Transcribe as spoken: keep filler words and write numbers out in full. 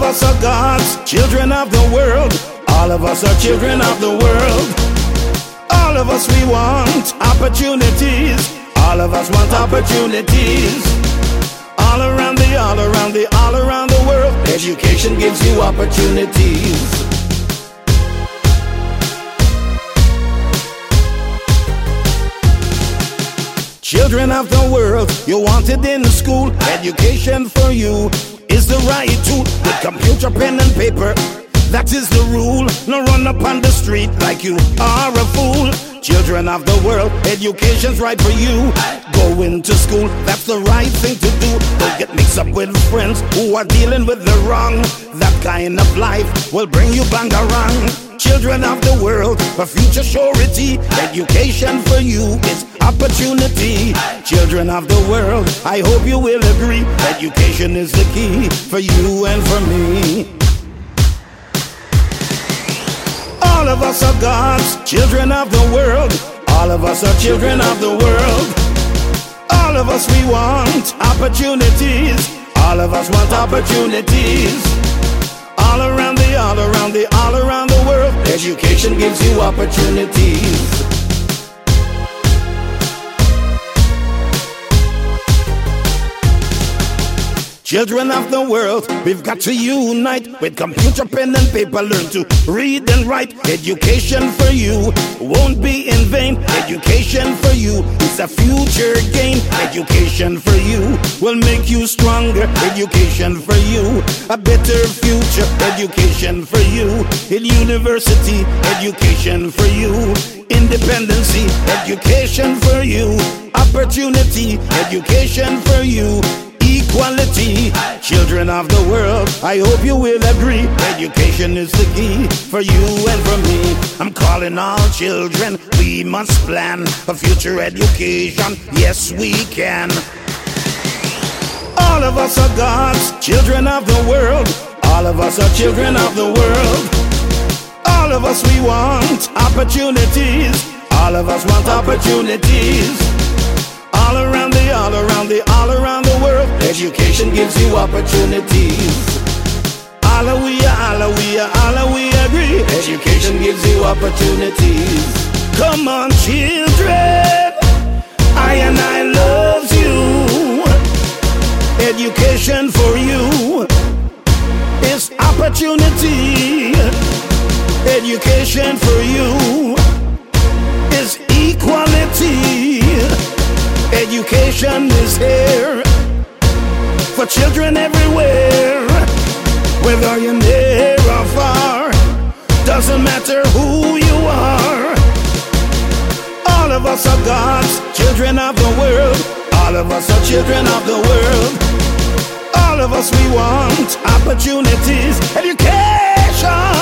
us are God's children of the world. All of us are children of the world. All of us, we want opportunities. All of us want opportunities. All around the, all around the, all around the world. Education gives you opportunities. Children of the world, you want it in school. Education for you is the right tool. With computer, pen and paper, that is the rule. No run up on the street like you are a fool. Children of the world, education's right for you. Go into school, that's the right thing to do. Don't get mixed up with friends who are dealing with the wrong. That kind of life will bring you bangarang. Children of the world, for future surety, education for you is opportunity. Children of the world, I hope you will agree. Education is the key for you and for me. All of us are God's children of the world. All of us are children of the world. All of us, we want opportunities. All of us want opportunities. All around the, all around the, all around the world. Education gives you opportunities. Children of the world, we've got to unite. With computer, pen and paper, learn to read and write. Education for you won't be in vain. Education for you is a future gain. Education for you will make you stronger. Education for you, a better future. Education for you, in university. Education for you, independency. Education for you, opportunity. Education for you, equality. Children of the world, I hope you will agree. Education is the key for you and for me. I'm calling all children, we must plan for future education. Yes, we can. All of us are God's children of the world. All of us are children of the world. All of us, we want opportunities. All of us want opportunities. All around the, all around the, all around the world. Education gives you opportunities. Allah we, Allah we, Allah we agree. Education gives you opportunities. Come on, children, I and I love you. Education for you is opportunity. Education for you is equality. Education is here for children everywhere. Whether you're near or far, doesn't matter who you are. All of us are God's children of the world. All of us are children of the world. All of us, we want opportunities. Education